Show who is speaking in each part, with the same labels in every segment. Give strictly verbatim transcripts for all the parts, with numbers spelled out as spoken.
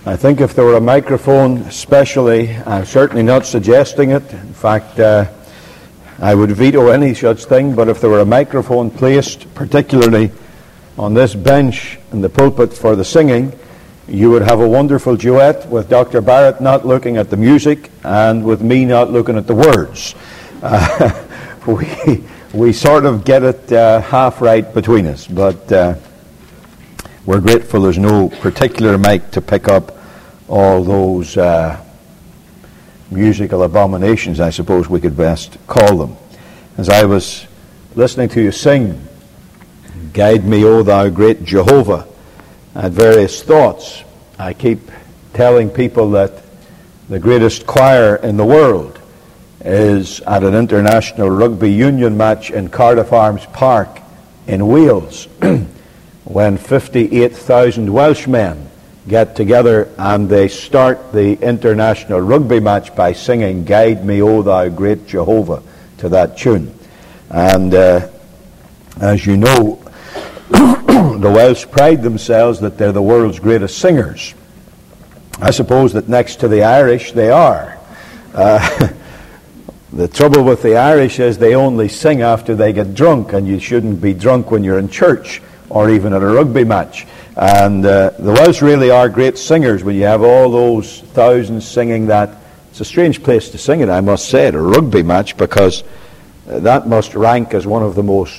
Speaker 1: I think if there were a microphone especially, I'm certainly not suggesting it. In fact, uh, I would veto any such thing, but if there were a microphone placed, particularly on this bench in the pulpit for the singing, you would have a wonderful duet with Doctor Barrett not looking at the music and with me not looking at the words. Uh, we, we sort of get it uh, half right between us, but uh, we're grateful there's no particular mic to pick up all those uh, musical abominations, I suppose we could best call them. As I was listening to you sing, "Guide me, O thou great Jehovah," I had various thoughts. I keep telling people that the greatest choir in the world is at an international rugby union match in Cardiff Arms Park in Wales when fifty-eight thousand Welshmen get together and they start the international rugby match by singing "Guide me, O thou great Jehovah" to that tune. And uh, as you know, the Welsh pride themselves that they're the world's greatest singers. I suppose that next to the Irish they are. Uh, the trouble with the Irish is they only sing after they get drunk, and you shouldn't be drunk when you're in church or even at a rugby match. And uh, the Welsh really are great singers when you have all those thousands singing that. It's a strange place to sing it, I must say, at a rugby match, because uh, that must rank as one of the most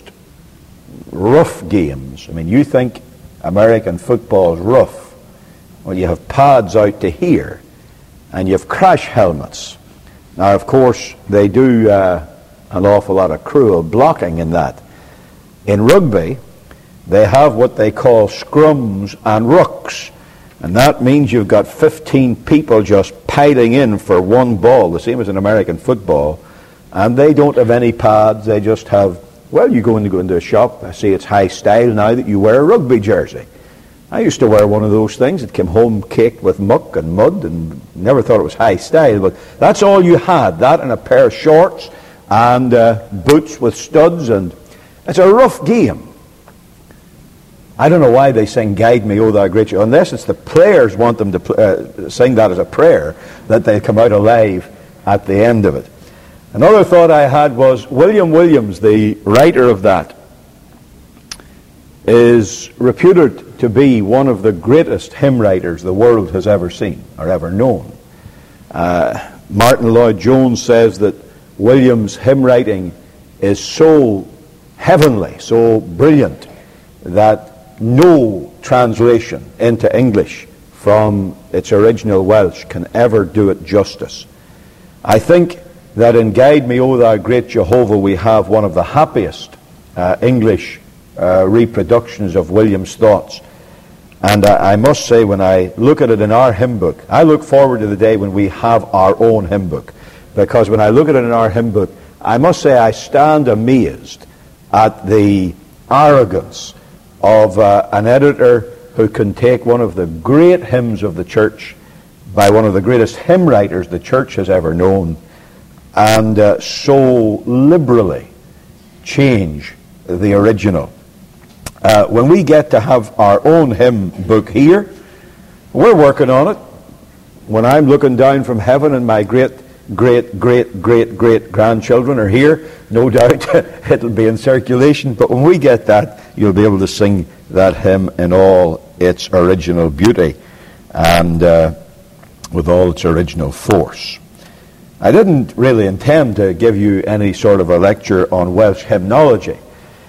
Speaker 1: rough games. I mean, you think American football is rough. Well, you have pads out to here, and you have crash helmets. Now, of course, they do uh, an awful lot of cruel blocking in that. In rugby, they have what they call scrums and rucks, and that means you've got fifteen people just piling in for one ball, the same as in American football, and they don't have any pads. They just have, well, you go in to go into a shop. I see it's high style now that you wear a rugby jersey. I used to wear one of those things. It came home caked with muck and mud, and never thought it was high style, but that's all you had, that and a pair of shorts and uh, boots with studs, and it's a rough game. I don't know why they sing "Guide me, O thou great Jehovah," unless it's the players want them to uh, sing that as a prayer, that they come out alive at the end of it. Another thought I had was William Williams, the writer of that, is reputed to be one of the greatest hymn writers the world has ever seen or ever known. Uh, Martin Lloyd-Jones says that Williams' hymn writing is so heavenly, so brilliant, that no translation into English from its original Welsh can ever do it justice. I think that in "Guide me, O thou great Jehovah" we have one of the happiest uh, English uh, reproductions of William's thoughts. And I, I must say, when I look at it in our hymn book, I look forward to the day when we have our own hymn book. Because when I look at it in our hymn book, I must say I stand amazed at the arrogance of uh, an editor who can take one of the great hymns of the church by one of the greatest hymn writers the church has ever known, and uh, so liberally change the original. Uh, when we get to have our own hymn book here, we're working on it. When I'm looking down from heaven and my great, great, great, great, great grandchildren are here, no doubt it'll be in circulation. But when we get that, you'll be able to sing that hymn in all its original beauty and uh, with all its original force. I didn't really intend to give you any sort of a lecture on Welsh hymnology.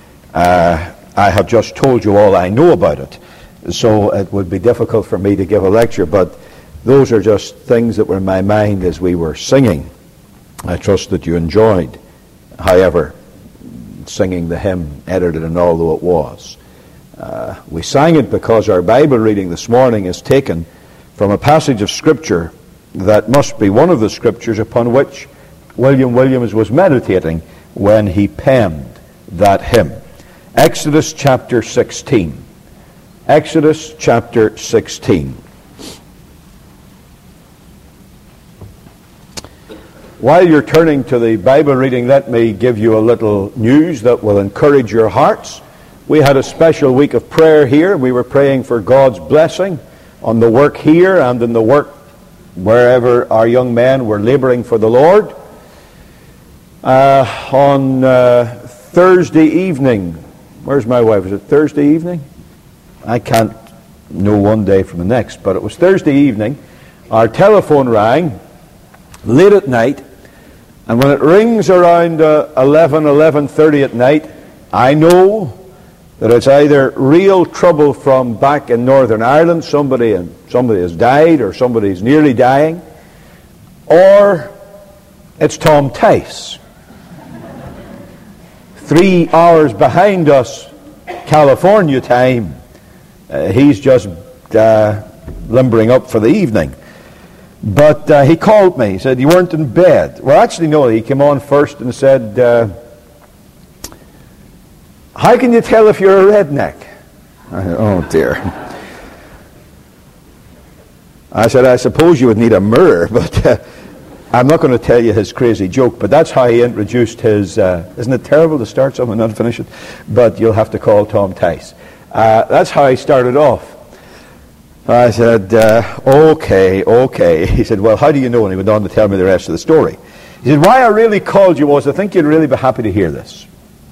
Speaker 1: Uh, I have just told you all I know about it, so it would be difficult for me to give a lecture, but those are just things that were in my mind as we were singing. I trust that you enjoyed, however, singing the hymn, edited and all though it was. Uh, we sang it because our Bible reading this morning is taken from a passage of Scripture that must be one of the Scriptures upon which William Williams was meditating when he penned that hymn. Exodus chapter sixteen. Exodus chapter sixteen. While you're turning to the Bible reading, let me give you a little news that will encourage your hearts. We had a special week of prayer here. We were praying for God's blessing on the work here and in the work wherever our young men were laboring for the Lord. Uh, on uh, Thursday evening, where's my wife? Was it Thursday evening? I can't know one day from the next, but it was Thursday evening. Our telephone rang late at night, and when it rings around uh, eleven, eleven thirty at night, I know that it's either real trouble from back in Northern Ireland, somebody and somebody has died or somebody's nearly dying, or it's Tom Tice. Three hours behind us, California time. Uh, he's just uh, limbering up for the evening. But uh, he called me. He said, you weren't in bed. Well, actually, no. He came on first and said, uh, how can you tell if you're a redneck? I said, oh, dear. I said, I suppose you would need a mirror, but uh, I'm not going to tell you his crazy joke. But that's how he introduced his... Uh, isn't it terrible to start something and not finish it? But you'll have to call Tom Tice. Uh, that's how he started off. I said, uh, okay, okay. He said, well, how do you know? And he went on to tell me the rest of the story. He said, why I really called you was I think you'd really be happy to hear this.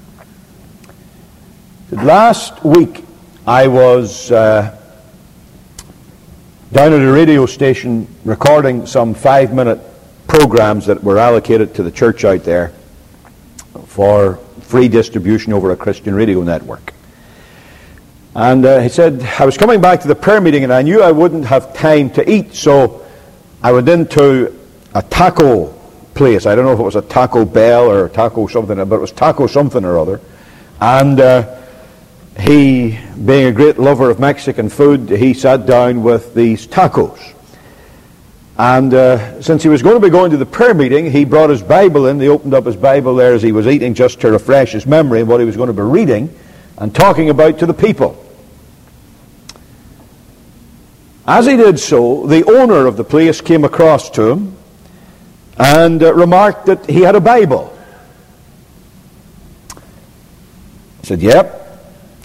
Speaker 1: He said, last week I was uh, down at a radio station recording some five-minute programs that were allocated to the church out there for free distribution over a Christian radio network. And uh, he said, I was coming back to the prayer meeting and I knew I wouldn't have time to eat, so I went into a taco place. I don't know if it was a Taco Bell or Taco something, but it was Taco something or other. And uh, he, being a great lover of Mexican food, he sat down with these tacos. And uh, since he was going to be going to the prayer meeting, he brought his Bible in. He opened up his Bible there as he was eating just to refresh his memory of what he was going to be reading and talking about to the people. As he did so, the owner of the place came across to him and uh, remarked that he had a Bible. He said, yep.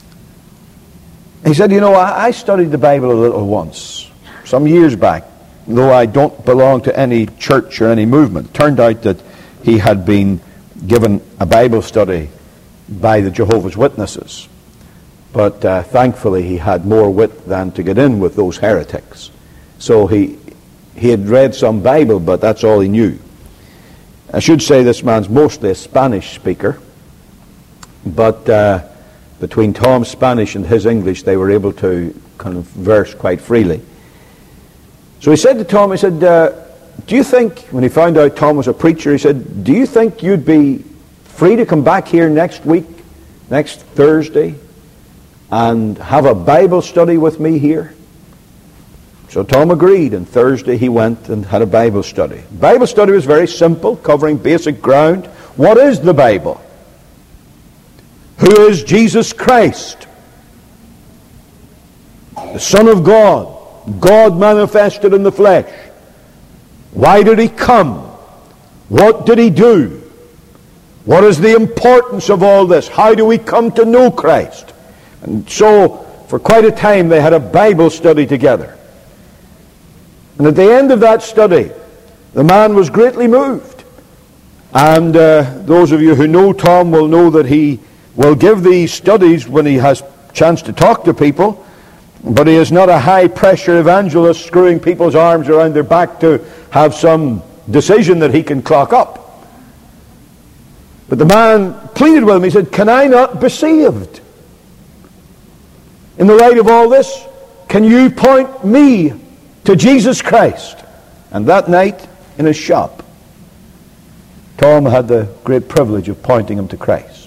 Speaker 1: He said, you know, I, I studied the Bible a little once, some years back, though I don't belong to any church or any movement. Turned out that he had been given a Bible study by the Jehovah's Witnesses. But uh, thankfully he had more wit than to get in with those heretics. So he he had read some Bible, but that's all he knew. I should say this man's mostly a Spanish speaker, but uh, between Tom's Spanish and his English, they were able to converse quite freely. So he said to Tom, he said, uh, do you think, when he found out Tom was a preacher, he said, do you think you'd be free to come back here next week, next Thursday, and have a Bible study with me here? So Tom agreed, and Thursday he went and had a Bible study. Bible study was very simple, covering basic ground. What is the Bible? Who is Jesus Christ? The Son of God, God manifested in the flesh. Why did he come? What did he do? What is the importance of all this? How do we come to know Christ? And so, for quite a time, they had a Bible study together. And at the end of that study, the man was greatly moved. And uh, those of you who know Tom will know that he will give these studies when he has a chance to talk to people, but he is not a high-pressure evangelist screwing people's arms around their back to have some decision that he can clock up. But the man pleaded with him. He said, can I not be saved? In the light of all this, can you point me to Jesus Christ? And that night, in his shop, Tom had the great privilege of pointing him to Christ.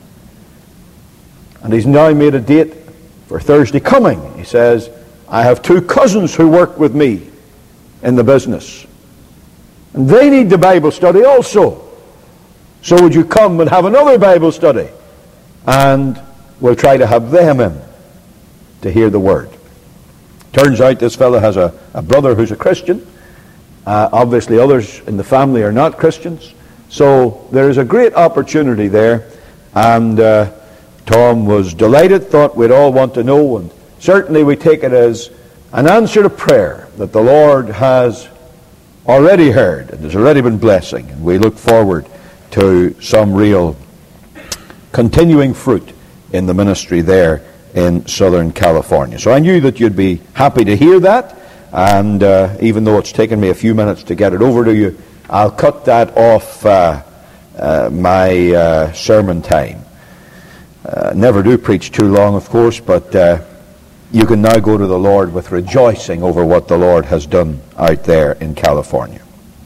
Speaker 1: And he's now made a date for Thursday coming. He says, I have two cousins who work with me in the business, and they need the Bible study also. So would you come and have another Bible study? And we'll try to have them in to hear the word. Turns out this fellow has a, a brother who's a Christian. Uh, obviously others in the family are not Christians. So there is a great opportunity there. And uh, Tom was delighted, thought we'd all want to know. And certainly we take it as an answer to prayer that the Lord has already heard and has already been blessing. And we look forward to some real continuing fruit in the ministry there in Southern California. So I knew that you'd be happy to hear that, and uh, even though it's taken me a few minutes to get it over to you, I'll cut that off uh, uh, my uh, sermon time. Uh, never do preach too long, of course, but uh, you can now go to the Lord with rejoicing over what the Lord has done out there in California.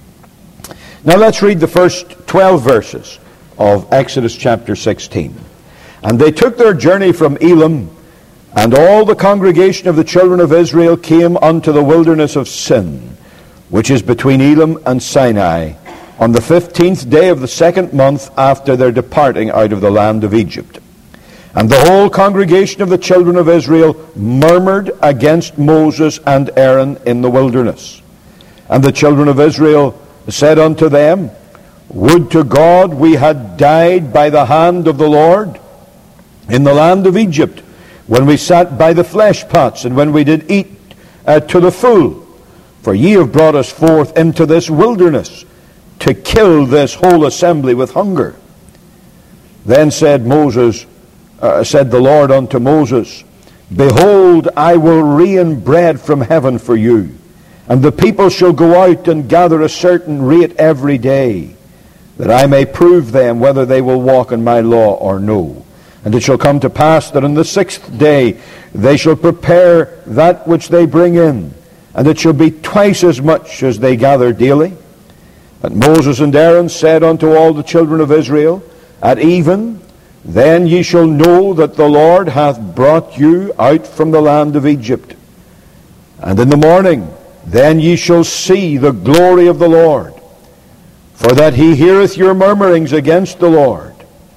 Speaker 1: Now let's read the first twelve verses of Exodus chapter sixteen. And they took their journey from Elim, and all the congregation of the children of Israel came unto the wilderness of Sin, which is between Elim and Sinai, on the fifteenth day of the second month after their departing out of the land of Egypt. And the whole congregation of the children of Israel murmured against Moses and Aaron in the wilderness. And the children of Israel said unto them, Would to God we had died by the hand of the Lord in the land of Egypt, when we sat by the flesh pots, and when we did eat uh, to the full. For ye have brought us forth into this wilderness, to kill this whole assembly with hunger. Then said Moses, uh, said the Lord unto Moses, Behold, I will rain bread from heaven for you, and the people shall go out and gather a certain rate every day, that I may prove them whether they will walk in my law or no. And it shall come to pass that on the sixth day they shall prepare that which they bring in, and it shall be twice as much as they gather daily. And Moses and Aaron said unto all the children of Israel, At even, then ye shall know that the Lord hath brought you out from the land of Egypt. And in the morning, then ye shall see the glory of the Lord, for that he heareth your murmurings against the Lord.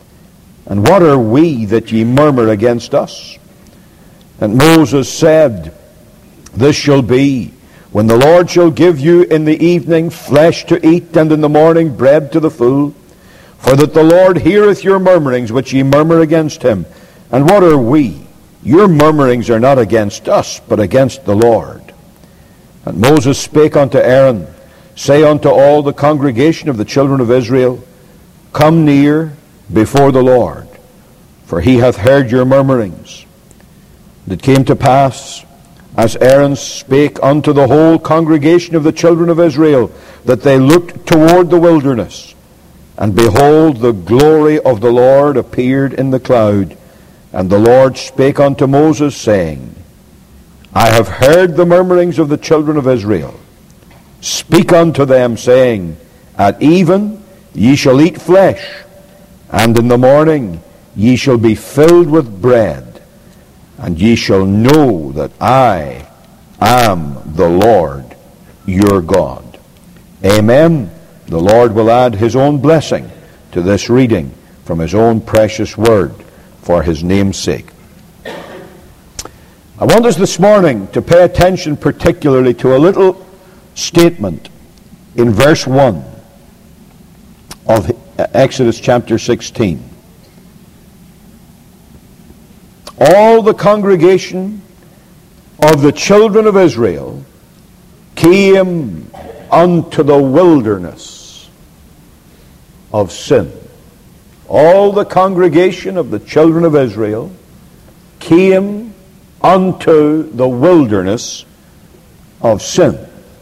Speaker 1: And what are we that ye murmur against us? And Moses said, This shall be, when the Lord shall give you in the evening flesh to eat, and in the morning bread to the full, for that the Lord heareth your murmurings which ye murmur against him. And what are we? Your murmurings are not against us, but against the Lord. And Moses spake unto Aaron, Say unto all the congregation of the children of Israel, Come near before the Lord, for he hath heard your murmurings. And it came to pass, as Aaron spake unto the whole congregation of the children of Israel, that they looked toward the wilderness, and behold, the glory of the Lord appeared in the cloud. And the Lord spake unto Moses, saying, I have heard the murmurings of the children of Israel. Speak unto them, saying, At even ye shall eat flesh, and in the morning ye shall be filled with bread, and ye shall know that I am the Lord your God. Amen. The Lord will add his own blessing to this reading from his own precious word for his name's sake. I want us this morning to pay attention particularly to a little statement in verse one of Exodus chapter sixteen. All the congregation of the children of Israel came unto the wilderness of Sin. All the congregation of the children of Israel came unto the wilderness of Sin.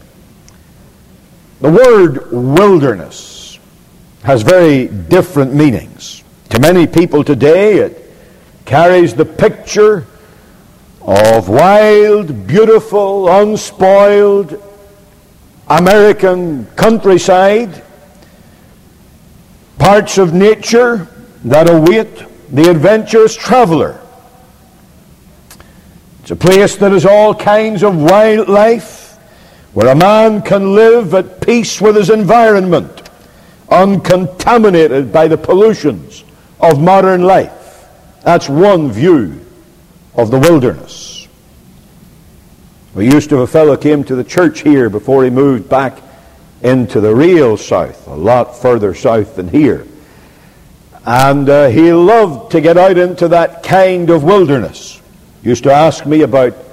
Speaker 1: The word wilderness has very different meanings. To many people today, it carries the picture of wild, beautiful, unspoiled American countryside, parts of nature that await the adventurous traveler. It's a place that has all kinds of wildlife, where a man can live at peace with his environment, uncontaminated by the pollutions of modern life. That's one view of the wilderness. We used to have a fellow came to the church here before he moved back into the real south, a lot further south than here. And uh, he loved to get out into that kind of wilderness. He used to ask me about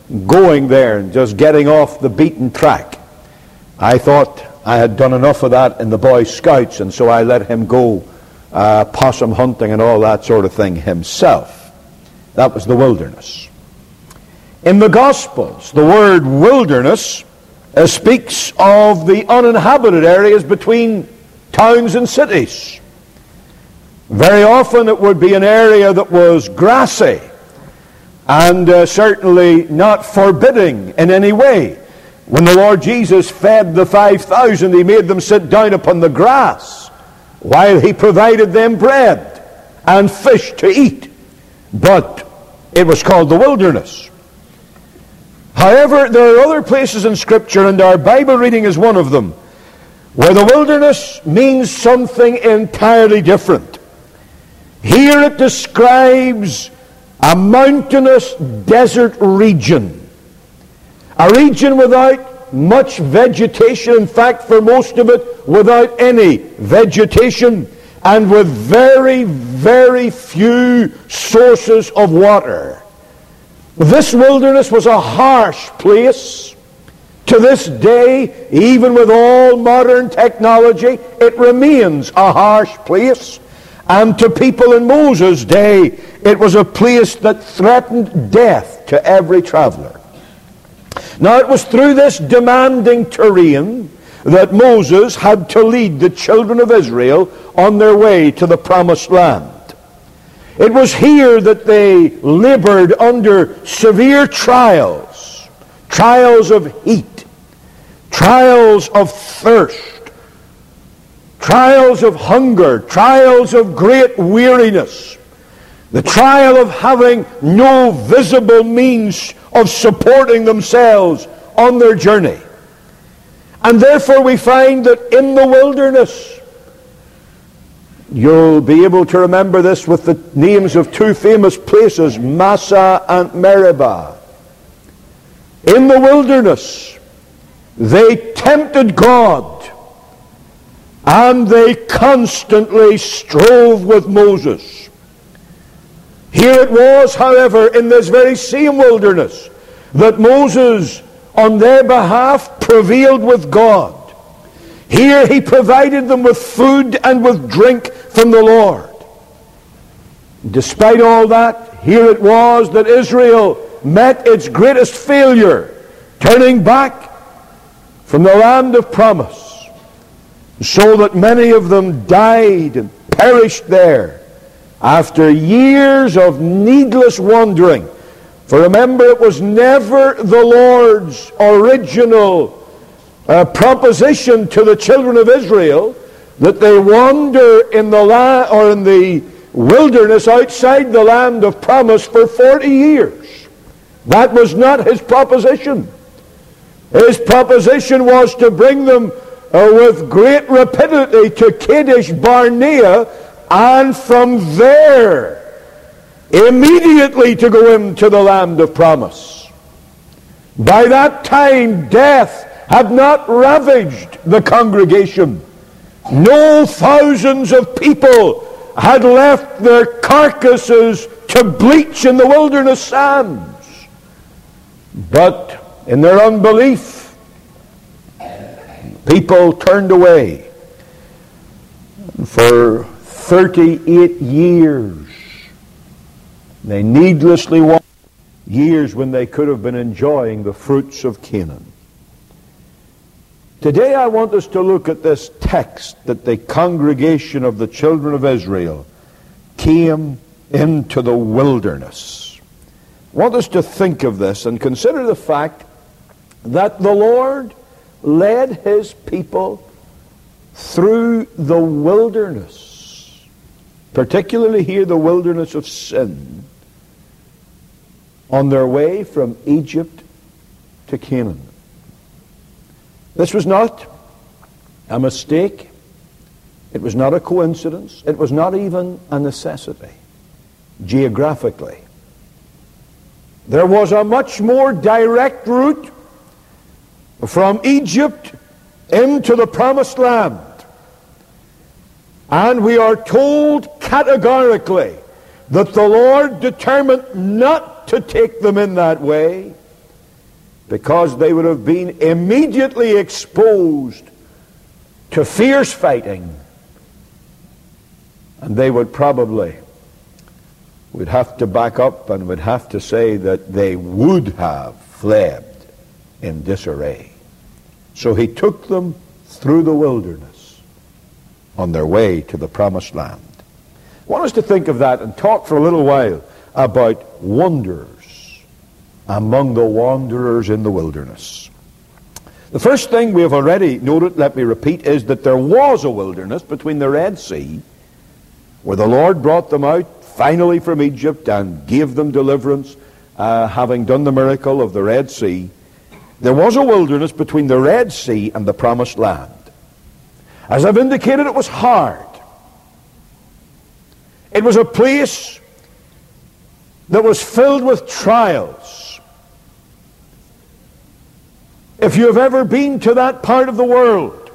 Speaker 1: going there and just getting off the beaten track. I thought I had done enough of that in the Boy Scouts, and so I let him go uh, possum hunting and all that sort of thing himself. That was the wilderness. In the Gospels, the word wilderness uh, speaks of the uninhabited areas between towns and cities. Very often it would be an area that was grassy and uh, certainly not forbidding in any way. When the Lord Jesus fed the five thousand, he made them sit down upon the grass while he provided them bread and fish to eat. But it was called the wilderness. However, there are other places in Scripture, and our Bible reading is one of them, where the wilderness means something entirely different. Here it describes a mountainous desert region, a region without much vegetation, in fact for most of it without any vegetation, and with very, very few sources of water. This wilderness was a harsh place. To this day, even with all modern technology, it remains a harsh place. And to people in Moses' day, it was a place that threatened death to every traveler. Now, it was through this demanding terrain that Moses had to lead the children of Israel on their way to the promised land. It was here that they labored under severe trials, trials of heat, trials of thirst, trials of hunger, trials of great weariness, the trial of having no visible means of supporting themselves on their journey. And therefore we find that in the wilderness, you'll be able to remember this with the names of two famous places, Massah and Meribah. In the wilderness, they tempted God, and they constantly strove with Moses. Here it was, however, in this very same wilderness, that Moses, on their behalf, prevailed with God. Here he provided them with food and with drink from the Lord. Despite all that, here it was that Israel met its greatest failure, turning back from the land of promise, so that many of them died and perished there after years of needless wandering. For remember, it was never the Lord's original uh, proposition to the children of Israel that they wander in the la- or in the wilderness outside the land of promise for forty years. That was not his proposition. His proposition was to bring them Uh, with great rapidity to Kadesh Barnea, and from there immediately to go into the land of promise. By that time, death had not ravaged the congregation. No thousands of people had left their carcasses to bleach in the wilderness sands. But in their unbelief, people turned away. For thirty-eight years, they needlessly walked, years when they could have been enjoying the fruits of Canaan. Today I want us to look at this text that the congregation of the children of Israel came into the wilderness. I want us to think of this and consider the fact that the Lord led his people through the wilderness, particularly here the wilderness of sin, on their way from Egypt to Canaan. This was not a mistake. It was not a coincidence. It was not even a necessity, geographically. There was a much more direct route from Egypt into the promised land. And we are told categorically that the Lord determined not to take them in that way, because they would have been immediately exposed to fierce fighting, and they would probably would have to back up and would have to say that they would have fled in disarray. So he took them through the wilderness on their way to the promised land. I want us to think of that and talk for a little while about wonders among the wanderers in the wilderness. The first thing we have already noted, let me repeat, is that there was a wilderness between the Red Sea, where the Lord brought them out finally from Egypt and gave them deliverance, uh, having done the miracle of the Red Sea. There was a wilderness between the Red Sea and the promised land. As I've indicated, it was hard. It was a place that was filled with trials. If you have ever been to that part of the world,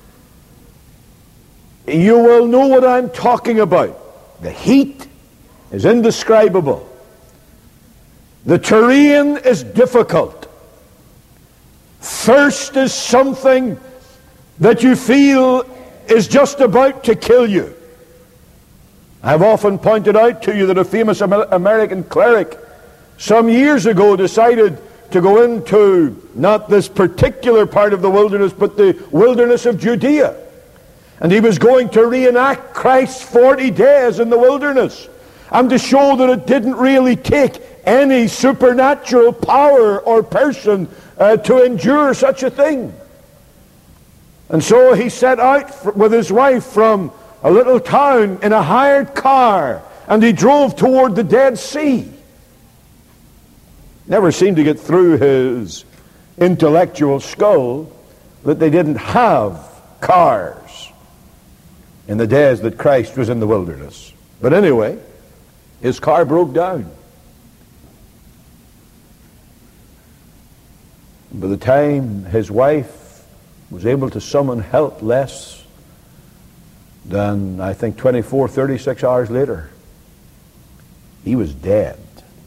Speaker 1: you will know what I'm talking about. The heat is indescribable. The terrain is difficult. Thirst is something that you feel is just about to kill you. I've often pointed out to you that a famous American cleric some years ago decided to go into not this particular part of the wilderness, but the wilderness of Judea. And he was going to reenact Christ's forty days in the wilderness, and to show that it didn't really take any supernatural power or person uh, to endure such a thing. And so he set out with his wife from a little town in a hired car, and he drove toward the Dead Sea. Never seemed to get through his intellectual skull that they didn't have cars in the days that Christ was in the wilderness. But anyway, his car broke down. And by the time his wife was able to summon help less than, I think, twenty-four, thirty-six hours later, he was dead.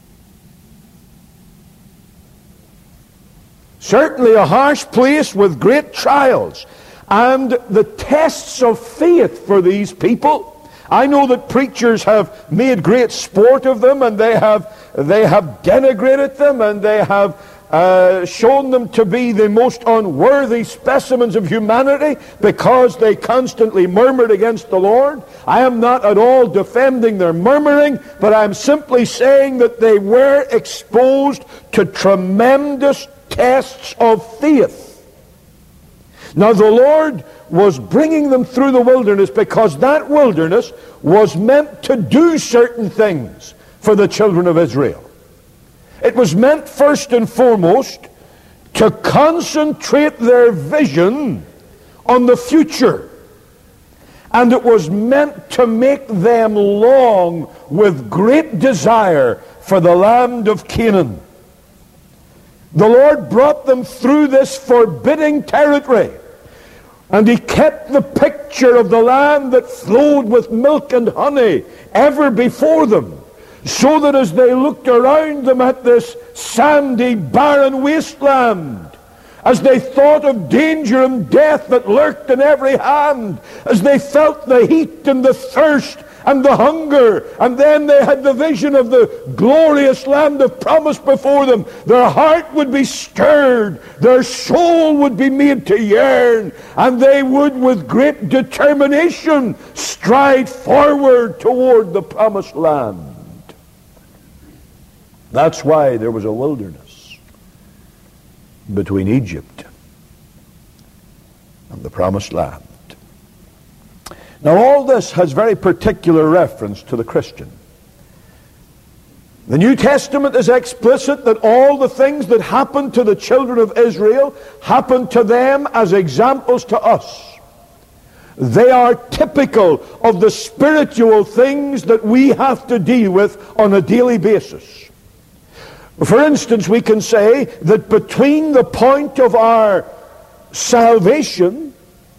Speaker 1: Certainly a harsh place with great trials and the tests of faith for these people. I know that preachers have made great sport of them, and they have they have denigrated them, and they have uh, shown them to be the most unworthy specimens of humanity because they constantly murmured against the Lord. I am not at all defending their murmuring, but I'm simply saying that they were exposed to tremendous tests of faith. Now the Lord was bringing them through the wilderness because that wilderness was meant to do certain things for the children of Israel. It was meant first and foremost to concentrate their vision on the future. And it was meant to make them long with great desire for the land of Canaan. The Lord brought them through this forbidding territory, and He kept the picture of the land that flowed with milk and honey ever before them, so that as they looked around them at this sandy, barren wasteland, as they thought of danger and death that lurked in every hand, as they felt the heat and the thirst and the hunger, and then they had the vision of the glorious land of promise before them, their heart would be stirred, their soul would be made to yearn, and they would with great determination stride forward toward the promised land. That's why there was a wilderness between Egypt and the promised land. Now all this has very particular reference to the Christian. The New Testament is explicit that all the things that happened to the children of Israel happened to them as examples to us. They are typical of the spiritual things that we have to deal with on a daily basis. For instance, we can say that between the point of our salvation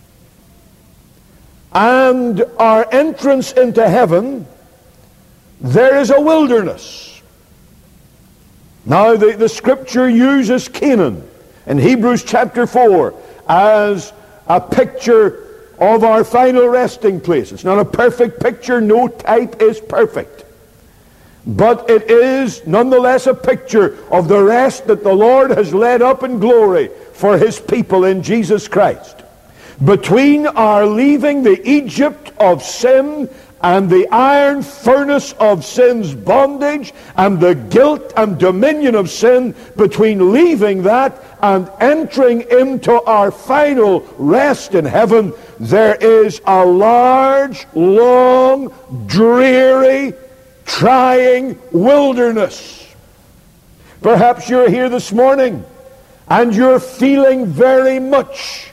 Speaker 1: and our entrance into heaven, there is a wilderness. Now the, the Scripture uses Canaan in Hebrews chapter four as a picture of our final resting place. It's not a perfect picture. No type is perfect. But it is nonetheless a picture of the rest that the Lord has led up in glory for His people in Jesus Christ. Between our leaving the Egypt of sin and the iron furnace of sin's bondage and the guilt and dominion of sin, between leaving that and entering into our final rest in heaven, there is a large, long, dreary, trying wilderness. Perhaps you're here this morning and you're feeling very much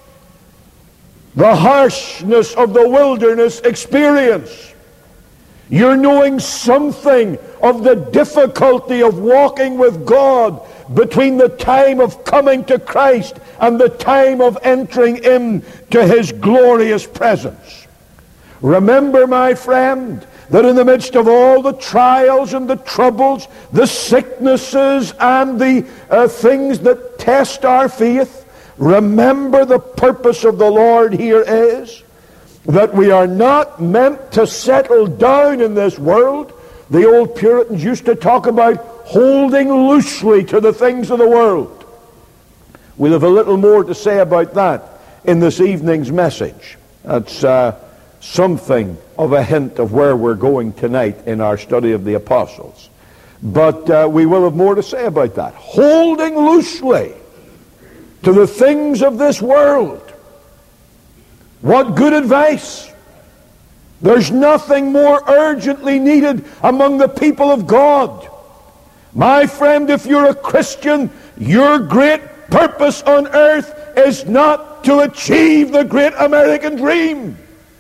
Speaker 1: the harshness of the wilderness experience. You're knowing something of the difficulty of walking with God between the time of coming to Christ and the time of entering into His glorious presence. Remember, my friend, that in the midst of all the trials and the troubles, the sicknesses and the uh, things that test our faith, remember the purpose of the Lord here is that we are not meant to settle down in this world. The old Puritans used to talk about holding loosely to the things of the world. We'll have a little more to say about that in this evening's message. That's uh, something of a hint of where we're going tonight in our study of the apostles. But uh, we will have more to say about that. Holding loosely to the things of this world. What good advice! There's nothing more urgently needed among the people of God. My friend, if you're a Christian, your great purpose on earth is not to achieve the great American dream.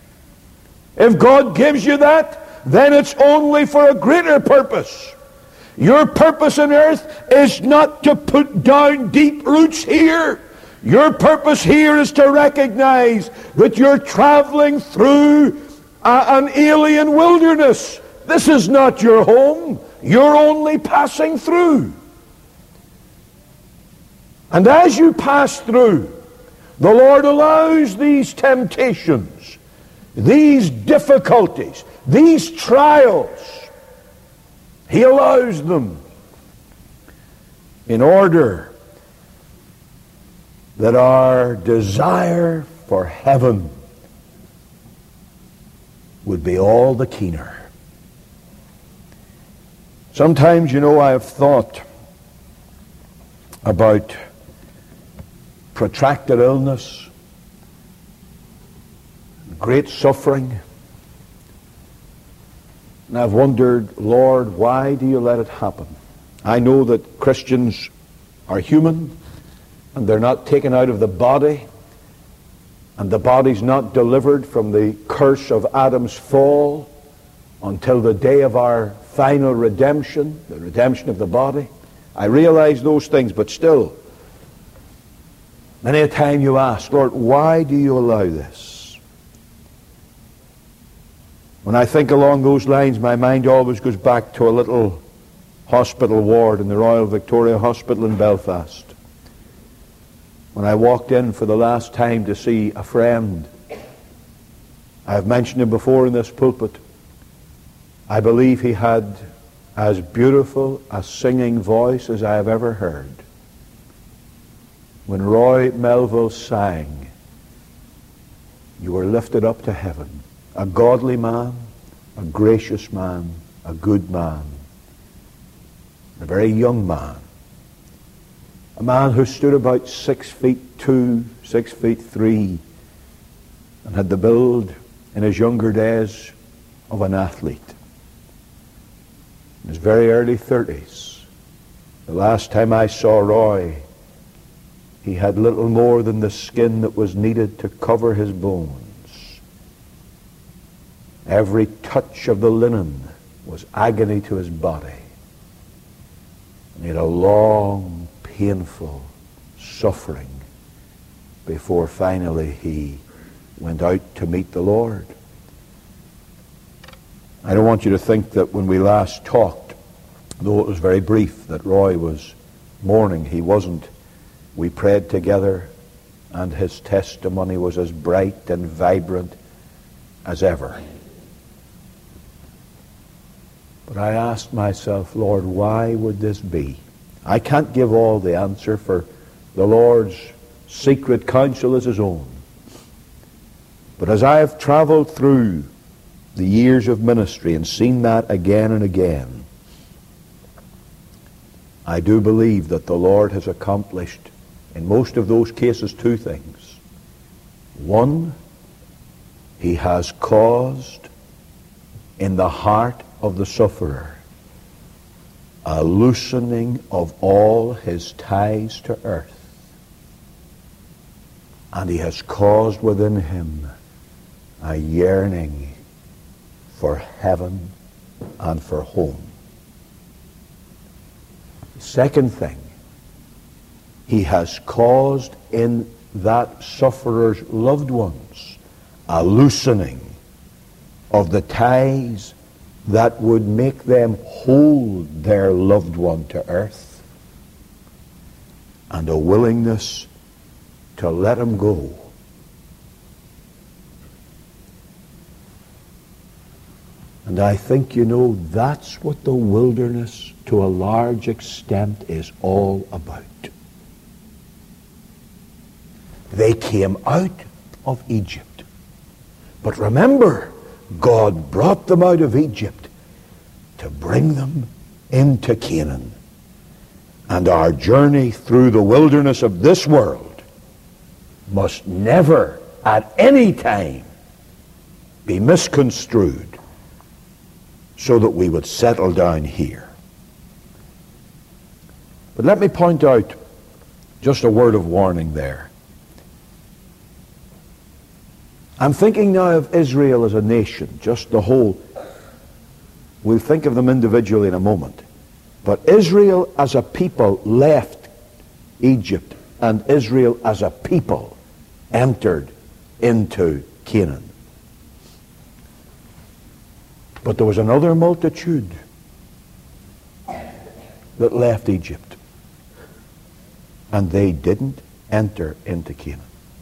Speaker 1: If God gives you that, then it's only for a greater purpose. Your purpose on earth is not to put down deep roots here. Your purpose here is to recognize that you're traveling through a, an alien wilderness. This is not your home. You're only passing through. And as you pass through, the Lord allows these temptations, these difficulties, these trials. He allows them in order that our desire for heaven would be all the keener. Sometimes, you know, I have thought about protracted illness, great suffering, and I've wondered, Lord, why do you let it happen? I know that Christians are human, and they're not taken out of the body, and the body's not delivered from the curse of Adam's fall until the day of our final redemption, the redemption of the body. I realize those things, but still, many a time you ask, Lord, why do you allow this? When I think along those lines, my mind always goes back to a little hospital ward in the Royal Victoria Hospital in Belfast. When I walked in for the last time to see a friend, I have mentioned him before in this pulpit. I believe he had as beautiful a singing voice as I have ever heard. When Roy Melville sang, "You were lifted up to heaven," a godly man, a gracious man, a good man, a very young man. A man who stood about six feet two, six feet three, and had the build in his younger days of an athlete. In his very early thirties, the last time I saw Roy, he had little more than the skin that was needed to cover his bones. Every touch of the linen was agony to his body. And he had a long, painful suffering before finally he went out to meet the Lord. I don't want you to think that when we last talked Though it was very brief that Roy was mourning, he wasn't. We prayed together, and his testimony was as bright and vibrant as ever. But I asked myself, Lord, why would this be? I can't give all the answer, for the Lord's secret counsel is his own. But as I have traveled through the years of ministry and seen that again and again, I do believe that the Lord has accomplished in most of those cases two things. One, he has caused in the heart of the sufferer a loosening of all his ties to earth. And he has caused within him a yearning for heaven and for home. The second thing, he has caused in that sufferer's loved ones a loosening of the ties that would make them hold their loved one to earth, and a willingness to let him go. And I think, you know, that's what the wilderness to a large extent is all about. They came out of Egypt. But remember, God brought them out of Egypt to bring them into Canaan. And our journey through the wilderness of this world must never at any time be misconstrued so that we would settle down here. But let me point out just a word of warning there. I'm thinking now of Israel as a nation, just the whole. We'll think of them individually in a moment. But Israel as a people left Egypt, and Israel as a people entered into Canaan. But there was another multitude that left Egypt, and they didn't enter into Canaan.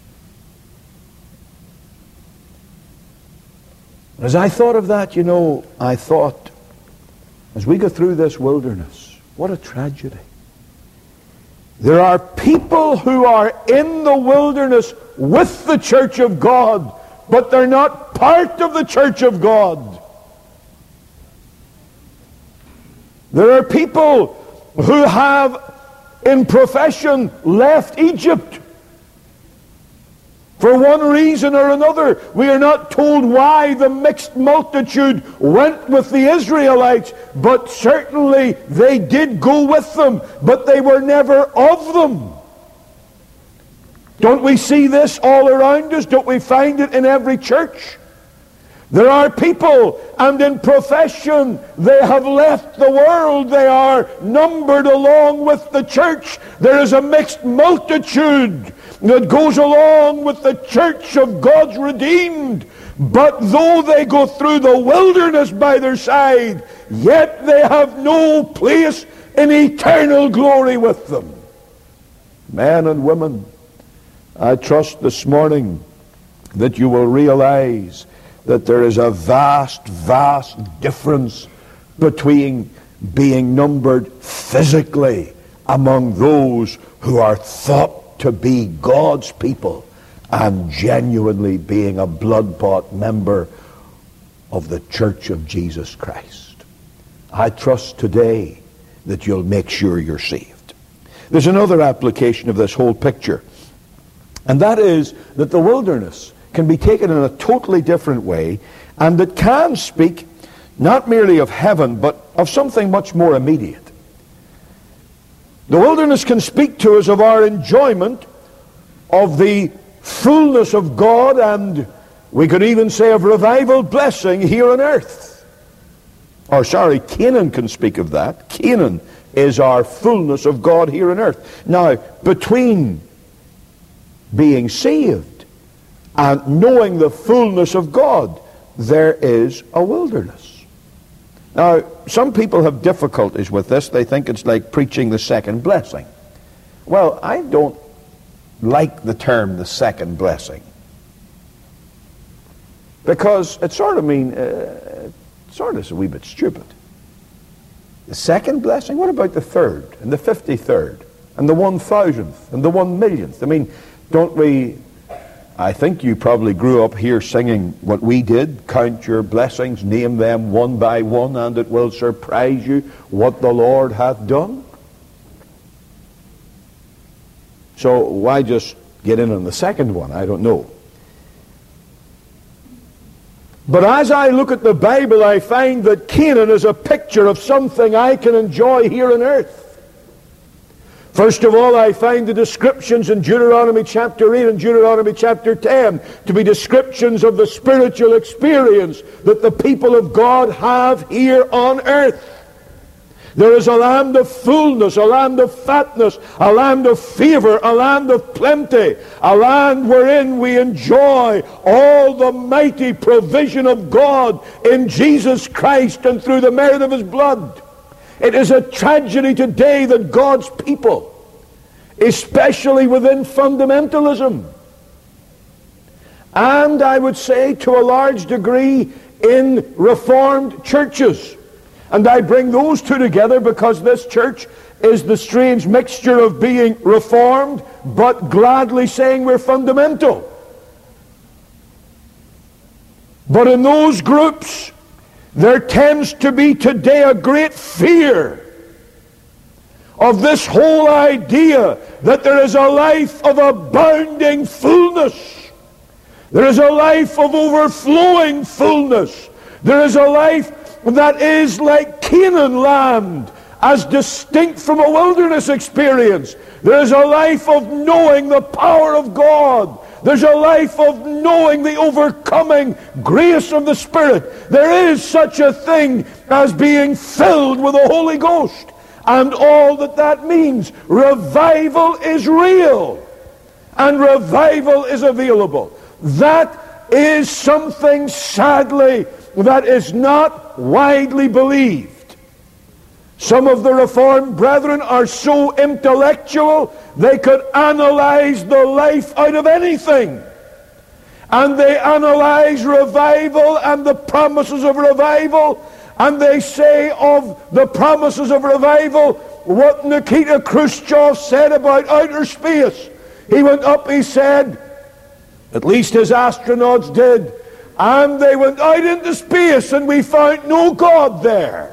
Speaker 1: As I thought of that, you know, I thought, as we go through this wilderness, what a tragedy. There are people who are in the wilderness with the church of God, but they're not part of the church of God. There are people who have, in profession, left Egypt. For one reason or another. We are not told why the mixed multitude went with the Israelites, but certainly they did go with them, but they were never of them. Don't we see this all around us? Don't we find it in every church? There are people, and in profession, they have left the world. They are numbered along with the church. There is a mixed multitude that goes along with the church of God's redeemed. But though they go through the wilderness by their side, yet they have no place in eternal glory with them. Men and women, I trust this morning that you will realize that there is a vast, vast difference between being numbered physically among those who are thought to be God's people and genuinely being a blood-bought member of the Church of Jesus Christ. I trust today that you'll make sure you're saved. There's another application of this whole picture, and that is that the wilderness can be taken in a totally different way, and it can speak not merely of heaven, but of something much more immediate. The wilderness can speak to us of our enjoyment of the fullness of God, and we could even say of revival blessing here on earth. Or sorry, Canaan can speak of that. Canaan is our fullness of God here on earth. Now, between being saved and knowing the fullness of God, there is a wilderness. Now, some people have difficulties with this. They think it's like preaching the second blessing. Well, I don't like the term the second blessing, because it sort of mean, uh, it sort of is a wee bit stupid. The second blessing? What about the third, and the fifty-third, and the one thousandth, and the one millionth? I mean, don't we... I think you probably grew up here singing what we did. Count your blessings, name them one by one, and it will surprise you what the Lord hath done. So why just get in on the second one? I don't know. But as I look at the Bible, I find that Canaan is a picture of something I can enjoy here on earth. First of all, I find the descriptions in Deuteronomy chapter eight and Deuteronomy chapter ten to be descriptions of the spiritual experience that the people of God have here on earth. There is a land of fullness, a land of fatness, a land of favor, a land of plenty, a land wherein we enjoy all the mighty provision of God in Jesus Christ and through the merit of His blood. It is a tragedy today that God's people, especially within fundamentalism, and I would say to a large degree in Reformed churches, and I bring those two together because this church is the strange mixture of being Reformed but gladly saying we're fundamental. But in those groups, there tends to be today a great fear of this whole idea that there is a life of abounding fullness. There is a life of overflowing fullness. There is a life that is like Canaan land, as distinct from a wilderness experience. There is a life of knowing the power of God. There's a life of knowing the overcoming grace of the Spirit. There is such a thing as being filled with the Holy Ghost and all that that means. Revival is real and revival is available. That is something, sadly, that is not widely believed. Some of the Reformed brethren are so intellectual they could analyze the life out of anything. And they analyze revival and the promises of revival, and they say of the promises of revival what Nikita Khrushchev said about outer space. He went up, he said, at least his astronauts did, and they went out into space and we found no God there.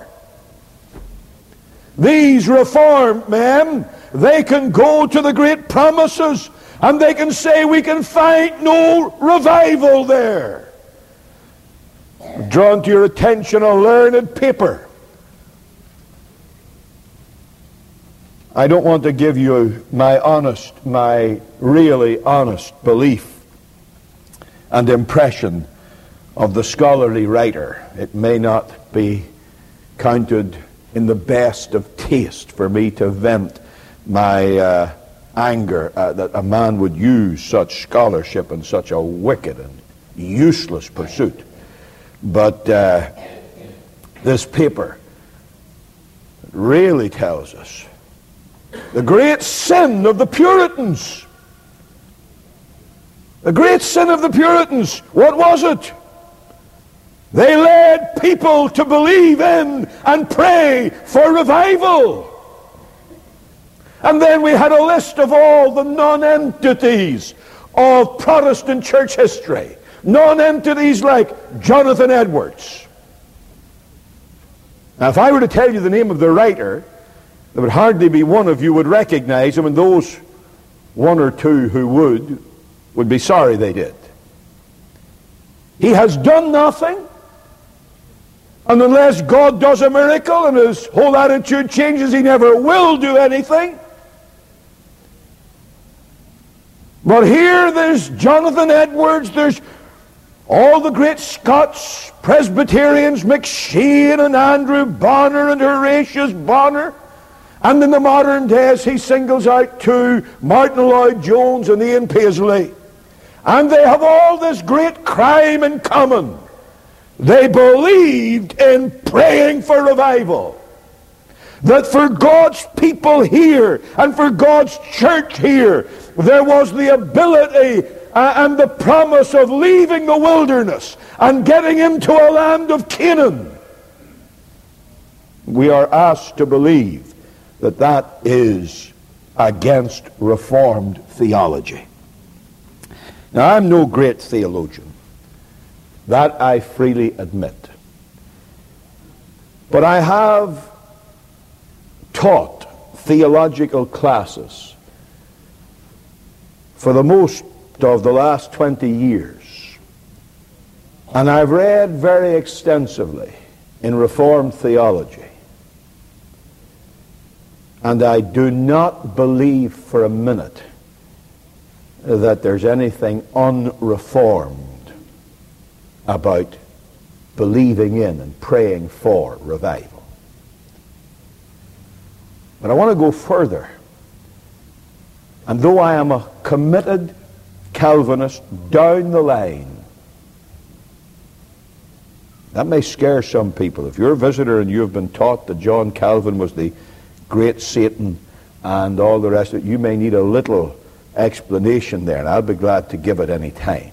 Speaker 1: These Reformed men, they can go to the great promises and they can say we can find no revival there. I've drawn to your attention a learned paper. I don't want to give you my honest, my really honest belief and impression of the scholarly writer. It may not be counted in the best of taste for me to vent my uh, anger uh, that a man would use such scholarship in such a wicked and useless pursuit. But uh, this paper really tells us the great sin of the Puritans. The great sin of the Puritans. What was it? They led people to believe in and pray for revival. And then we had a list of all the non-entities of Protestant church history. Non-entities like Jonathan Edwards. Now, if I were to tell you the name of the writer, there would hardly be one of you would recognize him, and those one or two who would, would be sorry they did. He has done nothing. And unless God does a miracle and his whole attitude changes, he never will do anything. But here there's Jonathan Edwards, there's all the great Scots, Presbyterians, McShane and Andrew Bonner and Horatius Bonner. And in the modern days he singles out two, Martin Lloyd-Jones and Ian Paisley. And they have all this great crime in common. They believed in praying for revival. That for God's people here and for God's church here, there was the ability uh, and the promise of leaving the wilderness and getting into a land of Canaan. We are asked to believe that that is against Reformed theology. Now, I'm no great theologian. That I freely admit. But I have taught theological classes for the most of the last twenty years. And I've read very extensively in Reformed theology. And I do not believe for a minute that there's anything unreformed about believing in and praying for revival. But I want to go further. And though I am a committed Calvinist down the line, that may scare some people. If you're a visitor and you have been taught that John Calvin was the great Satan and all the rest of it, you may need a little explanation there, and I'll be glad to give it any time.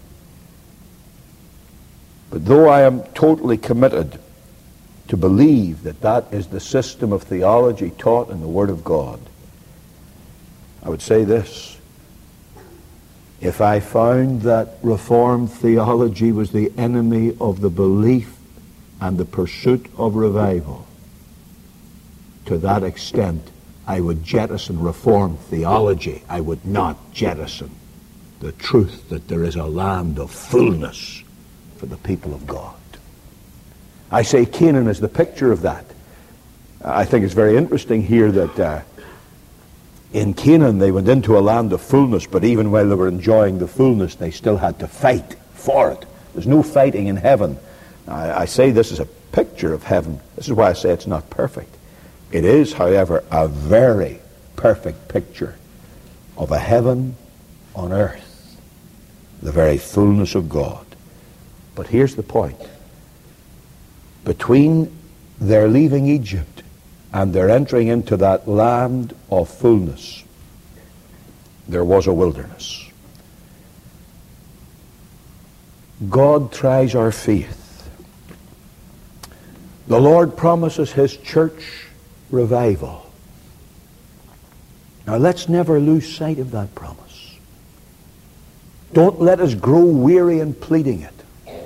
Speaker 1: But though I am totally committed to believe that that is the system of theology taught in the Word of God, I would say this. If I found that Reformed theology was the enemy of the belief and the pursuit of revival, to that extent, I would jettison Reformed theology. I would not jettison the truth that there is a land of fullness for the people of God. I say Canaan is the picture of that. I think it's very interesting here that uh, in Canaan they went into a land of fullness, but even while they were enjoying the fullness, they still had to fight for it. There's no fighting in heaven. I, I say this is a picture of heaven. This is why I say it's not perfect. It is, however, a very perfect picture of a heaven on earth, the very fullness of God. But here's the point. Between their leaving Egypt and their entering into that land of fullness, there was a wilderness. God tries our faith. The Lord promises His church revival. Now let's never lose sight of that promise. Don't let us grow weary in pleading it.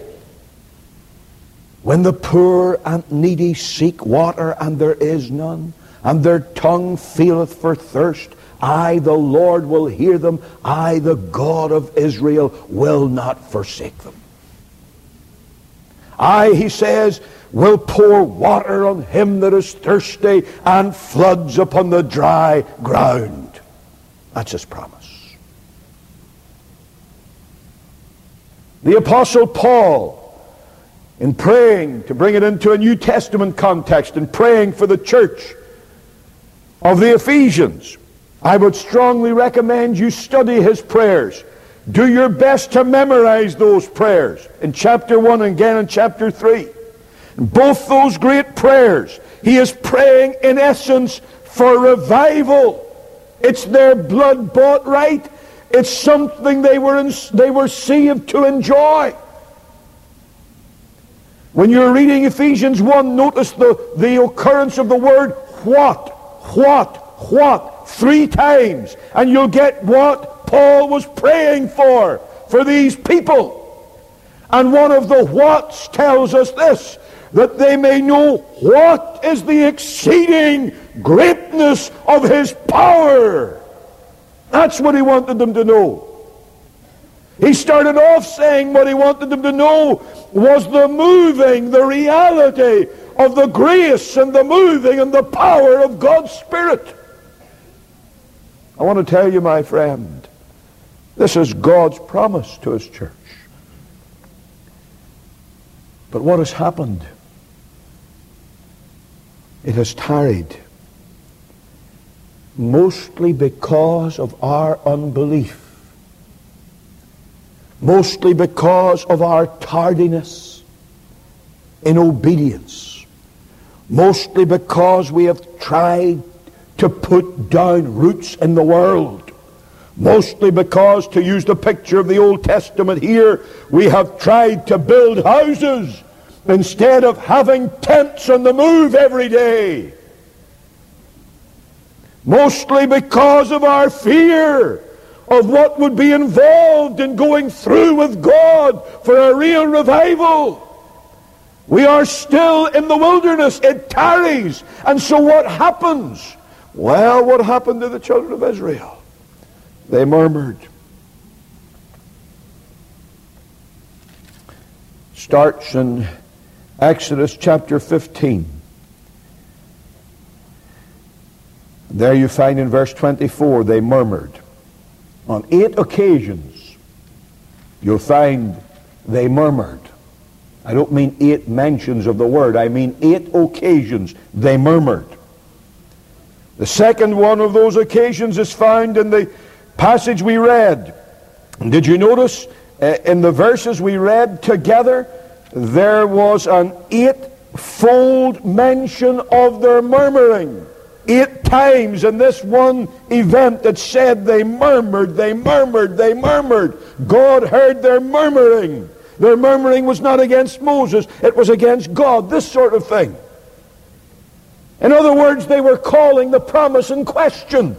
Speaker 1: When the poor and needy seek water and there is none, and their tongue feeleth for thirst, I, the Lord, will hear them. I, the God of Israel, will not forsake them. I, he says, will pour water on him that is thirsty and floods upon the dry ground. That's his promise. The Apostle Paul, in praying, to bring it into a New Testament context, and praying for the church of the Ephesians, I would strongly recommend you study his prayers. Do your best to memorize those prayers in chapter one and again in chapter three. Both those great prayers, he is praying in essence for revival. It's their blood-bought right. It's something they were in, they were saved to enjoy. When you're reading Ephesians one, notice the, the occurrence of the word what, what, what, three times. And you'll get what Paul was praying for, for these people. And one of the whats tells us this, that they may know what is the exceeding greatness of his power. That's what he wanted them to know. He started off saying what he wanted them to know was the moving, the reality of the grace and the moving and the power of God's Spirit. I want to tell you, my friend, this is God's promise to his church. But what has happened? It has tarried, mostly because of our unbelief, mostly because of our tardiness, in obedience, mostly because we have tried to put down roots in the world, mostly because, to use the picture of the Old Testament here, we have tried to build houses instead of having tents on the move every day, mostly because of our fear of what would be involved in going through with God for a real revival. We are still in the wilderness. It tarries. And so what happens? Well, what happened to the children of Israel? They murmured. Starts in Exodus chapter fifteen. There you find in verse twenty-four, they murmured. On eight occasions, you'll find they murmured. I don't mean eight mentions of the word. I mean eight occasions they murmured. The second one of those occasions is found in the passage we read. Did you notice uh, in the verses we read together, there was an eightfold mention of their murmuring. Eight times in this one event it said they murmured, they murmured, they murmured. God heard their murmuring. Their murmuring was not against Moses, it was against God, this sort of thing. In other words, they were calling the promise in question.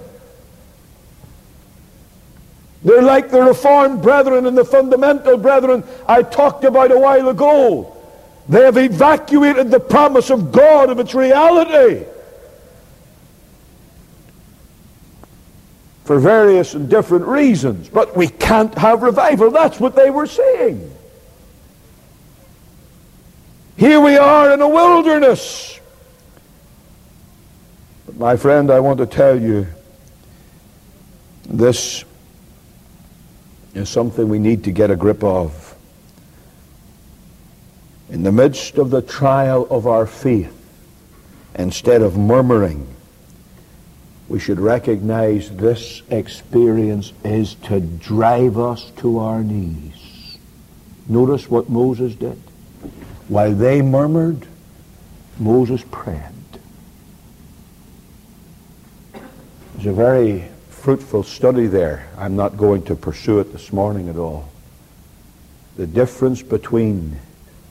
Speaker 1: They're like the Reformed brethren and the fundamental brethren I talked about a while ago. They have evacuated the promise of God of its reality for various and different reasons. But we can't have revival. That's what they were saying. Here we are in a wilderness. But my friend, I want to tell you, this is something we need to get a grip of. In the midst of the trial of our faith, instead of murmuring, we should recognize this experience is to drive us to our knees. Notice what Moses did. While they murmured, Moses prayed. There's a very fruitful study there. I'm not going to pursue it this morning at all. The difference between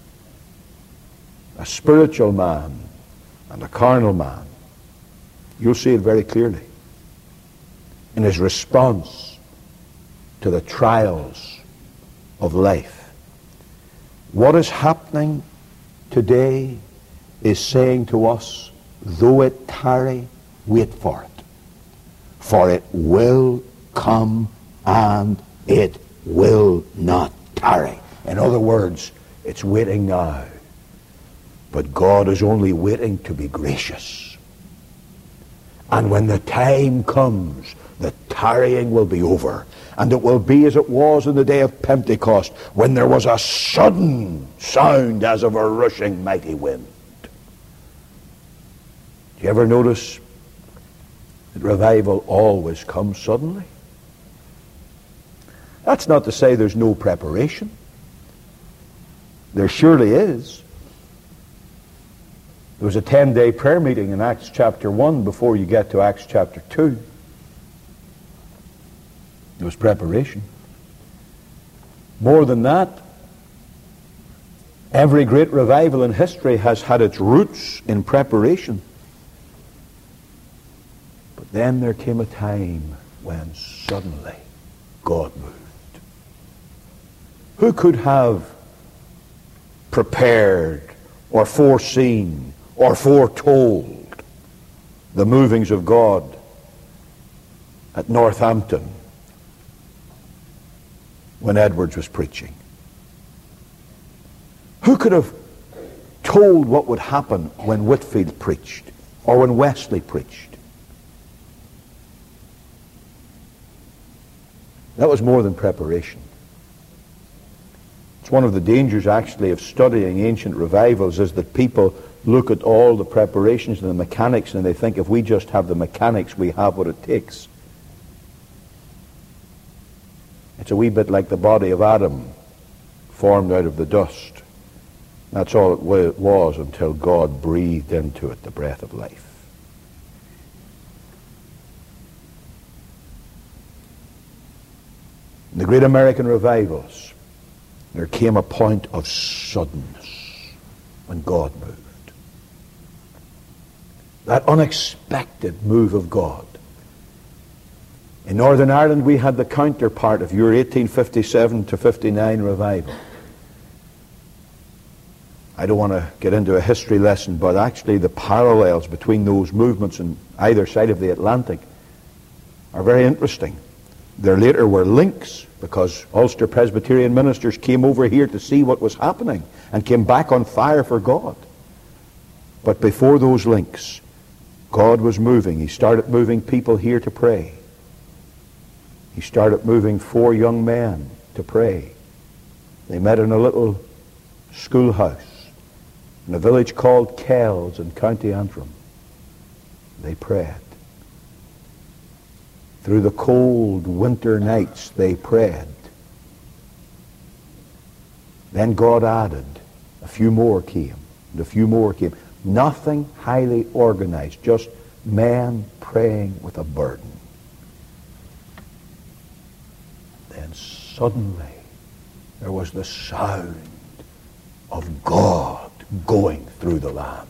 Speaker 1: a spiritual man and a carnal man. You'll see it very clearly in his response to the trials of life. What is happening today is saying to us, though it tarry, wait for it. For it will come and it will not tarry. In other words, it's waiting now. But God is only waiting to be gracious. And when the time comes, the tarrying will be over. And it will be as it was in the day of Pentecost, when there was a sudden sound as of a rushing mighty wind. Do you ever notice that revival always comes suddenly? That's not to say there's no preparation. There surely is. There was a ten-day prayer meeting in Acts chapter one before you get to Acts chapter two. There was preparation. More than that, every great revival in history has had its roots in preparation. But then there came a time when suddenly God moved. Who could have prepared or foreseen or foretold the movings of God at Northampton when Edwards was preaching? Who could have told what would happen when Whitfield preached or when Wesley preached? That was more than preparation. It's one of the dangers actually of studying ancient revivals, is that people look at all the preparations and the mechanics and they think if we just have the mechanics, we have what it takes. It's a wee bit like the body of Adam formed out of the dust. That's all it wa- was until God breathed into it the breath of life. In the great American revivals, there came a point of suddenness when God moved. That unexpected move of God. In Northern Ireland, we had the counterpart of your eighteen fifty-seven to fifty-nine revival. I don't want to get into a history lesson, but actually the parallels between those movements on either side of the Atlantic are very interesting. There later were links, because Ulster Presbyterian ministers came over here to see what was happening and came back on fire for God. But before those links, God was moving. He started moving people here to pray. He started moving four young men to pray. They met in a little schoolhouse in a village called Kells in County Antrim. They prayed. Through the cold winter nights, they prayed. Then God added. A few more came. And a few more came. Nothing highly organized, just men praying with a burden. Then suddenly there was the sound of God going through the land.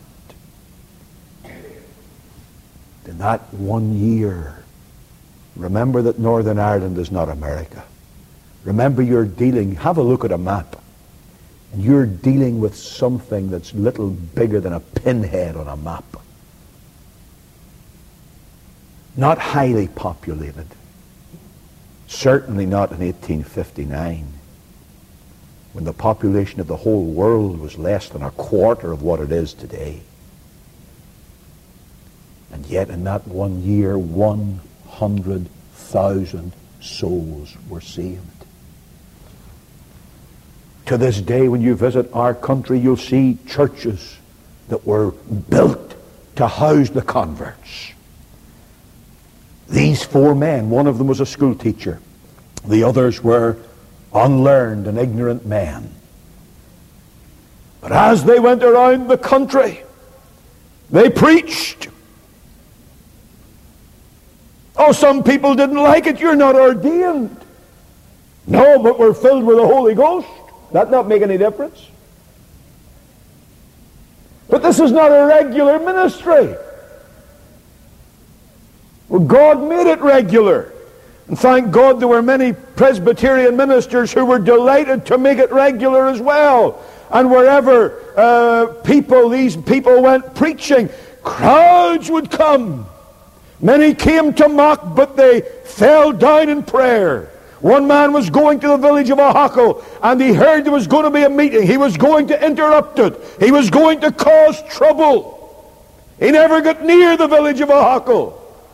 Speaker 1: In that one year, remember that Northern Ireland is not America. Remember you're dealing, have a look at a map, and you're dealing with something that's little bigger than a pinhead on a map. Not highly populated. Certainly not in eighteen fifty-nine, when the population of the whole world was less than a quarter of what it is today. And yet in that one year, one hundred thousand souls were saved. To this day, when you visit our country, you'll see churches that were built to house the converts. These four men, one of them was a school teacher. The others were unlearned and ignorant men. But as they went around the country, they preached. Oh, some people didn't like it. You're not ordained. No, but we're filled with the Holy Ghost. That not make any difference. But this is not a regular ministry. Well, God made it regular. And thank God there were many Presbyterian ministers who were delighted to make it regular as well. And wherever uh, people, these people went preaching, crowds would come. Many came to mock, but they fell down in prayer. One man was going to the village of Ohackle, and he heard there was going to be a meeting. He was going to interrupt it. He was going to cause trouble. He never got near the village of Ohackle.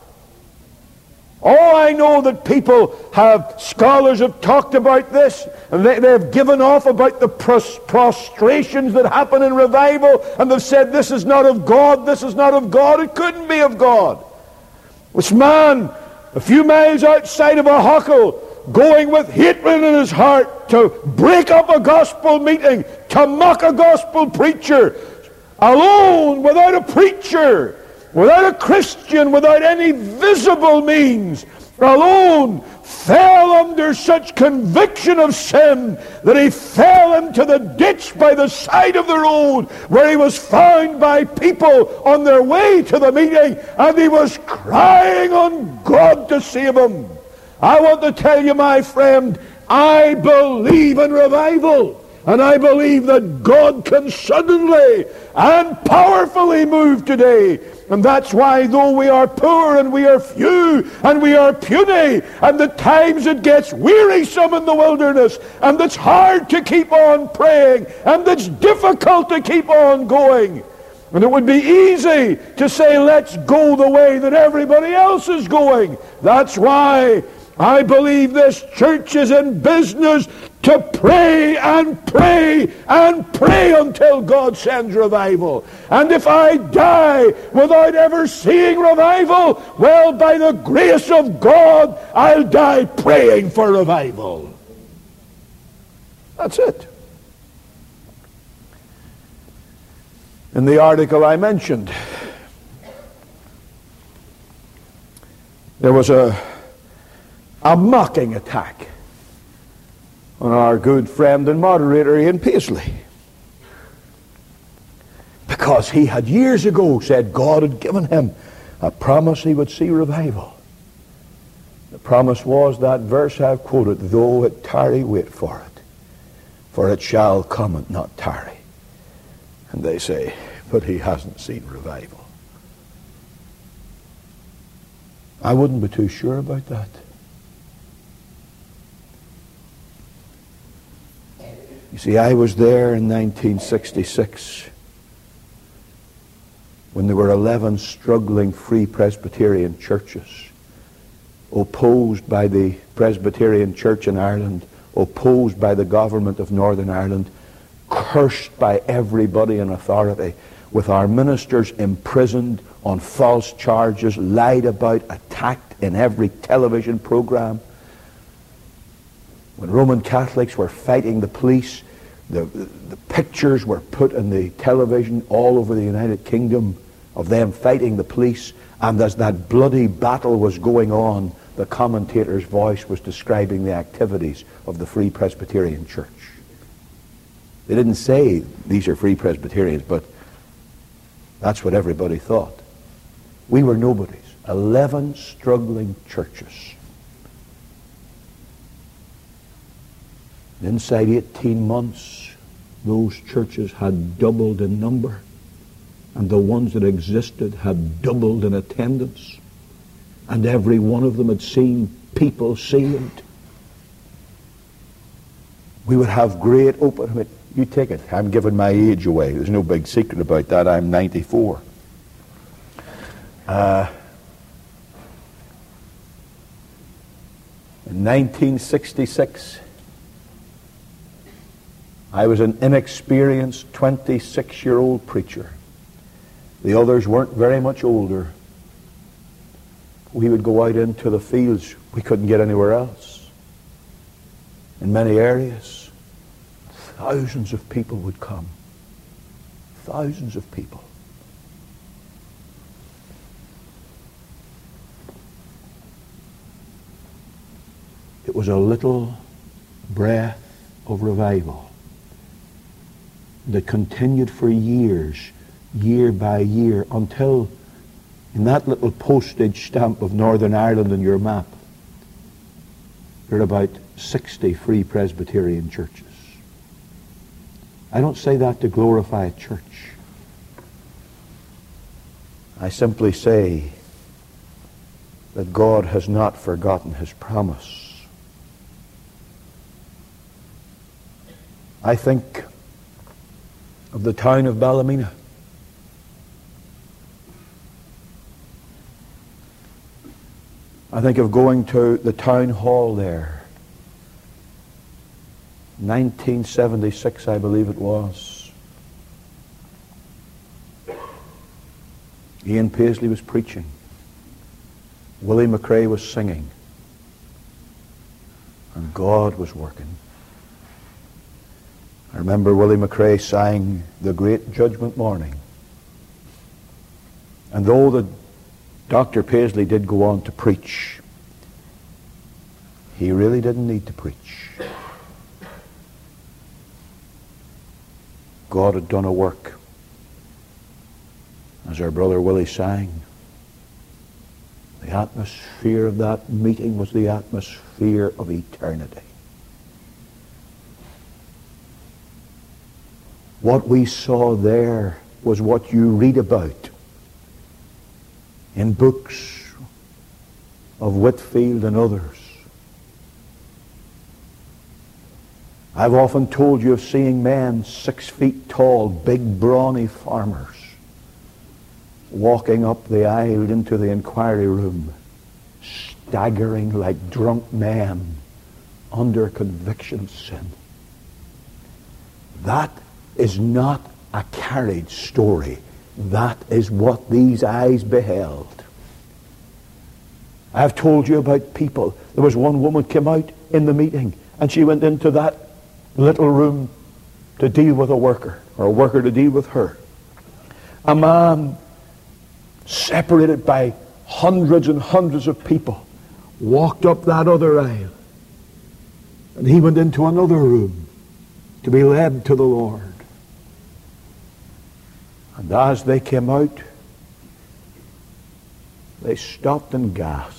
Speaker 1: Oh, I know that people have, scholars have talked about this, and they, they've given off about the pros, prostrations that happen in revival, and they've said this is not of God, this is not of God, it couldn't be of God. This man, a few miles outside of Ohackle, going with hatred in his heart to break up a gospel meeting, to mock a gospel preacher, alone, without a preacher, without a Christian, without any visible means, alone, fell under such conviction of sin that he fell into the ditch by the side of the road, where he was found by people on their way to the meeting, and he was crying on God to save him. I want to tell you, my friend, I believe in revival. And I believe that God can suddenly and powerfully move today. And that's why, though we are poor and we are few and we are puny, and at times it gets wearisome in the wilderness, and it's hard to keep on praying, and it's difficult to keep on going. And it would be easy to say, let's go the way that everybody else is going. That's why I believe this church is in business to pray and pray and pray until God sends revival. And if I die without ever seeing revival, well, by the grace of God, I'll die praying for revival. That's it. In the article I mentioned, there was a, a mocking attack on our good friend and moderator Ian Paisley, because he had years ago said God had given him a promise he would see revival. The promise was that verse I've quoted, though it tarry, wait for it, for it shall come and not tarry. And they say, but he hasn't seen revival. I wouldn't be too sure about that. You see, I was there in nineteen sixty-six when there were eleven struggling Free Presbyterian churches, opposed by the Presbyterian Church in Ireland, opposed by the government of Northern Ireland, cursed by everybody in authority, with our ministers imprisoned on false charges, lied about, attacked in every television program. When Roman Catholics were fighting the police, the, the pictures were put in the television all over the United Kingdom of them fighting the police, and as that bloody battle was going on, the commentator's voice was describing the activities of the Free Presbyterian Church. They didn't say these are Free Presbyterians, but that's what everybody thought. We were nobodies. Eleven struggling churches. Inside eighteen months, those churches had doubled in number, and the ones that existed had doubled in attendance, and every one of them had seen people saved. We would have great open... You take it. I'm giving my age away. There's no big secret about that. I'm ninety-four. Uh, in nineteen sixty-six, I was an inexperienced twenty-six-year-old preacher. The others weren't very much older. We would go out into the fields. We couldn't get anywhere else. In many areas, thousands of people would come. Thousands of people. It was a little breath of revival that continued for years, year by year, until in that little postage stamp of Northern Ireland on your map, there are about sixty Free Presbyterian churches. I don't say that to glorify a church. I simply say that God has not forgotten his promise. I think of the town of Ballymena. I think of going to the town hall there. nineteen seventy-six, I believe it was. Ian Paisley was preaching. Willie McRae was singing. And God was working. I remember Willie McRae sang The Great Judgment Morning. And though the Doctor Paisley did go on to preach, he really didn't need to preach. God had done a work. As our brother Willie sang, the atmosphere of that meeting was the atmosphere of eternity. What we saw there was what you read about in books of Whitfield and others. I've often told you of seeing men six feet tall, big brawny farmers walking up the aisle into the inquiry room, staggering like drunk men under conviction of sin. That is not a carriage story. That is what these eyes beheld. I've told you about people. There was one woman came out in the meeting, and she went into that little room to deal with a worker, or a worker to deal with her. A man separated by hundreds and hundreds of people walked up that other aisle, and he went into another room to be led to the Lord. And as they came out, they stopped and gasped.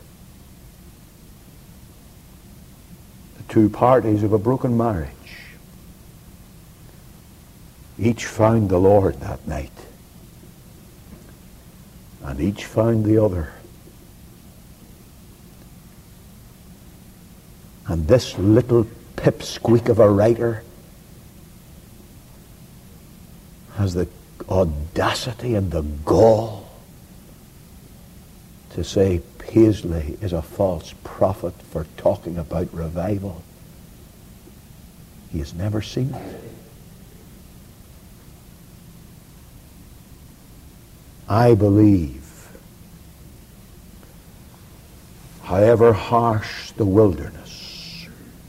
Speaker 1: The two parties of a broken marriage, each found the Lord that night, and each found the other. And this little pipsqueak of a writer has the audacity and the gall to say Paisley is a false prophet for talking about revival. He has never seen it. I believe, however harsh the wilderness,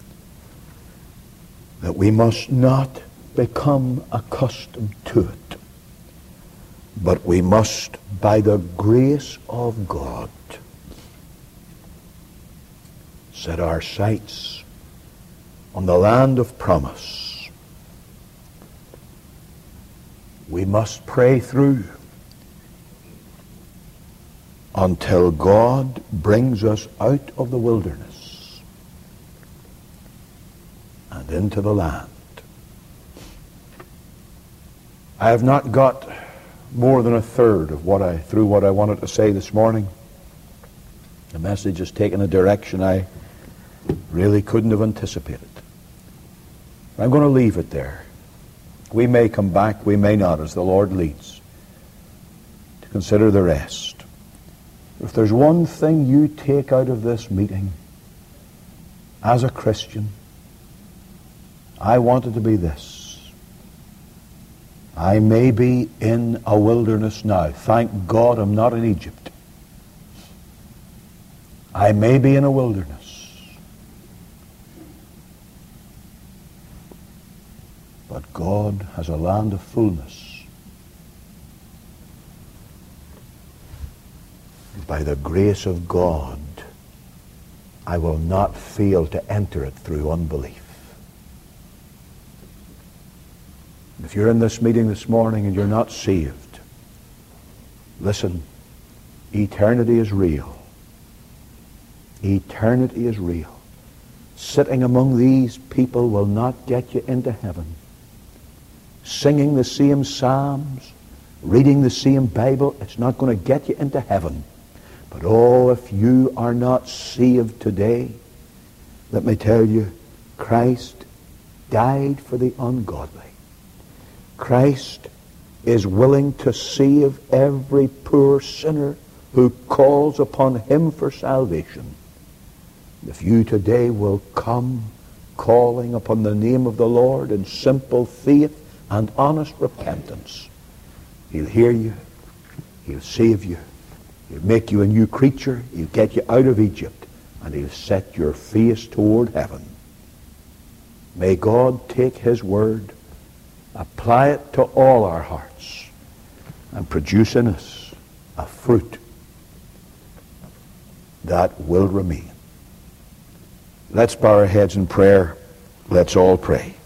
Speaker 1: that we must not become accustomed to it, but we must, by the grace of God, set our sights on the land of promise. We must pray through until God brings us out of the wilderness and into the land. I have not got more than a third of what I through what I wanted to say this morning. The message has taken a direction I really couldn't have anticipated. I'm going to leave it there. We may come back, we may not, as the Lord leads, to consider the rest. If there's one thing you take out of this meeting as a Christian, I want it to be this. I may be in a wilderness now. Thank God I'm not in Egypt. I may be in a wilderness. But God has a land of fullness. By the grace of God, I will not fail to enter it through unbelief. If you're in this meeting this morning and you're not saved, listen, eternity is real. Eternity is real. Sitting among these people will not get you into heaven. Singing the same psalms, reading the same Bible, it's not going to get you into heaven. But oh, if you are not saved today, let me tell you, Christ died for the ungodly. Christ is willing to save every poor sinner who calls upon him for salvation. If you today will come calling upon the name of the Lord in simple faith and honest repentance, he'll hear you, he'll save you, he'll make you a new creature, he'll get you out of Egypt, and he'll set your face toward heaven. May God take his word, apply it to all our hearts, and produce in us a fruit that will remain. Let's bow our heads in prayer. Let's all pray.